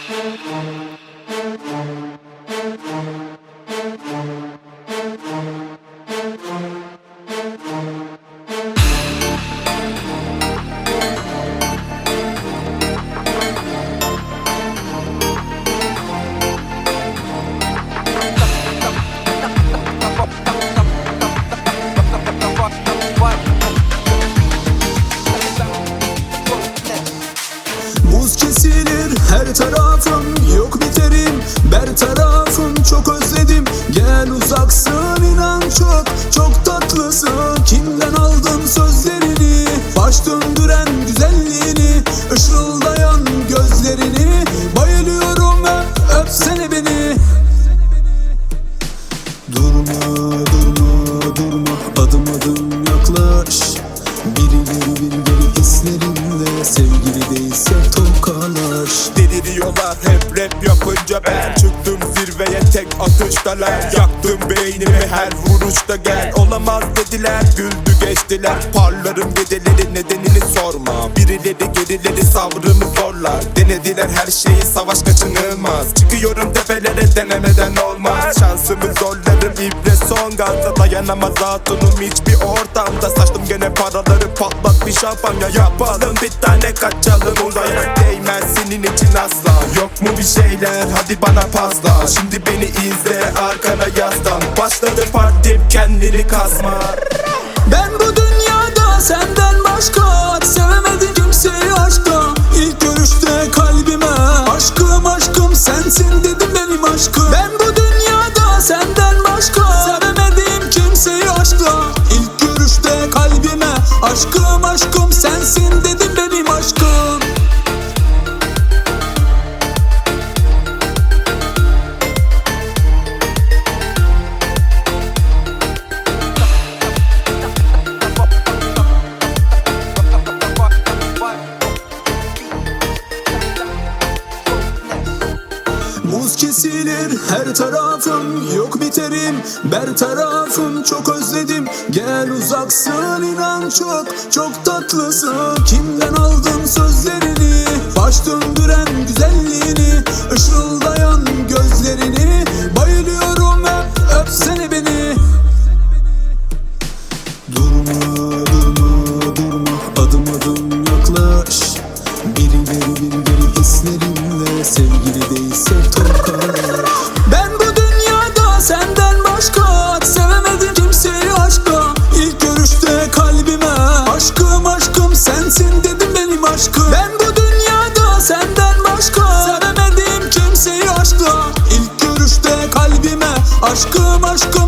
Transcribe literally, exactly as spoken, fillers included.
Buz kesilir her tarafım, yok biterim bertarafım. Çok özledim, gel uzaksın, inan çok çok tatlısın. Kimden aldın sözlerini, baş döndüren güzelliğini, ışıldayan gözlerini. Bayılıyorum, öp, öpsene beni. Durma durma durma, adım adım yaklaş. Bir ileri bir geri hislerimle, sevgili değilse tokalaş. Deliriyorlar hep rap yapınca, ben çıktım zirveye tek atıştalar. Yaktım beynimi her vuruşta, gel olamaz dediler, güldü geçtiler. Parlarım geceleri, nedenini sorma. Birileri gerileri sabrımı zorlar. Denediler her şeyi, savaş kaçınılmaz. Çıkıyorum tepelere, denemeden olmaz. Şansımı zorlarım, ibre son gazda. Dayanamaz hatunum hiçbir ortamda. Saçtım gene paraları, patlat bir şampanya. Yapalım bir tane, kaçalım uzaya. Değmez senin için asla, yok mu bir şeyler, hadi bana pasla. Şimdi beni izle, arkana yaslan. Başladı partim, kendini kasma. Ben bu dünyada senden başka sevemedim kimseyi aşkta. İlk görüşte kalbime aşkım aşkım sensin dedim benim aşkım. Ben bu dünyada senden başka sevemedim kimseyi aşkta. İlk görüşte kalbime aşkım aşkım sensin dedim benim aşkım. Buz kesilir her tarafım, yok biterim bertarafım. Çok özledim, gel uzaksın, inan çok çok tatlısın. Kimden aldın sözlerini, baş döndüren güzelliğini, ışıldayan gözlerini. Bayılıyorum, öp, öpsene beni. Durma durma durma, adım adım yaklaş. Bir ileri bir geri hislerimle, sevgili değilse tokalaş. Ben bu dünyada senden başka sevemedim kimseyi aşkta. İlk görüşte kalbime aşkım aşkım sensin dedim benim aşkım. Ben bu dünyada senden başka sevemedim kimseyi aşkta. İlk görüşte kalbime aşkım aşkım